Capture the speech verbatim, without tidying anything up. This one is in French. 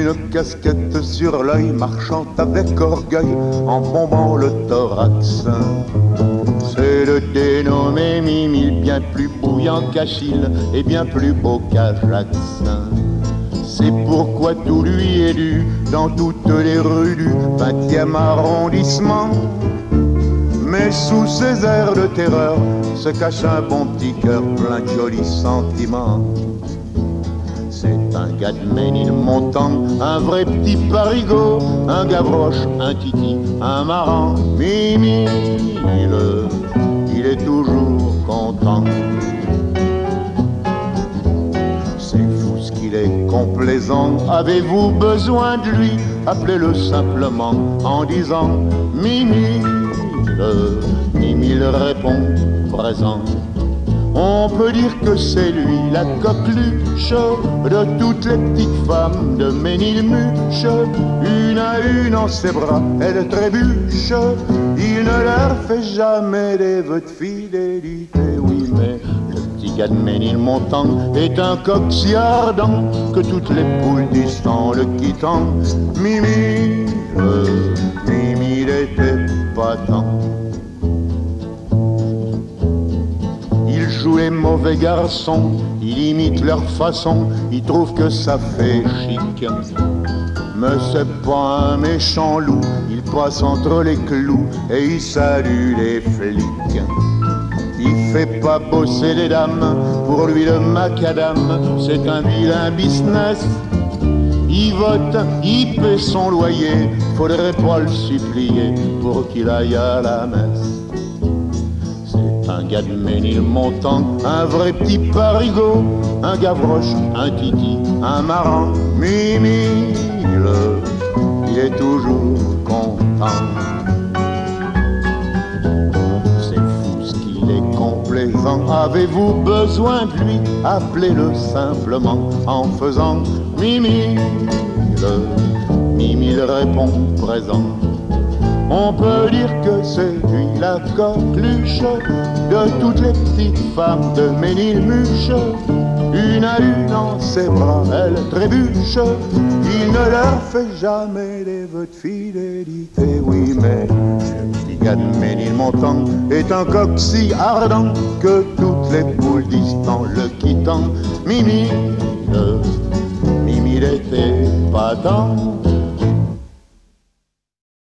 une casquette sur l'œil, marchant avec orgueil en bombant le thorax. C'est le dénommé Mimi, bien plus bouillant qu'Achille et bien plus beau qu'Ajax. C'est pourquoi tout lui est dû dans toutes les rues du vingtième arrondissement. Mais sous ces airs de terreur se cache un bon petit cœur plein de jolis sentiments. C'est un gars de Ménilmontant, un vrai petit parigot, un gavroche, un titi, un marrant, Mimi, le, il est toujours content. C'est fou ce qu'il est complaisant, avez-vous besoin de lui? Appelez-le simplement en disant Mimi, le, Mimi le répond présent. On peut dire que c'est lui la coqueluche de toutes les petites femmes de Ménilmuche. Une à une en ses bras, elle trébuche. Il ne leur fait jamais des vœux de fidélité. Oui, mais le petit gars de Ménilmontant est un coq si ardent que toutes les poules disent en le quittant Mimi, euh, Mimi n'était pas tant. Il joue les mauvais garçons, il imite leur façon, il trouve que ça fait chic. Mais c'est pas un méchant loup, il passe entre les clous et il salue les flics. Il fait pas bosser les dames, pour lui le macadam, c'est un vilain business. Il vote, il paie son loyer, faudrait pas le supplier pour qu'il aille à la messe. Un gars de Ménilmontant, un vrai petit parigot, un gavroche, un titi, un marrant, Mimi, le, il est toujours content. C'est fou ce qu'il est complaisant, avez-vous besoin de lui? Appelez-le simplement en faisant Mimi, le, Mimi le répond présent. On peut dire que c'est lui la coqueluche de toutes les petites femmes de Ménilmuche. Une à une en ses bras, elle trébuche. Il ne leur fait jamais des vœux de fidélité. Oui, mais le petit gars de Ménilmontant est un coq si ardent que toutes les poules disent en le quittant Mimi, le, Mimi n'était pas tant.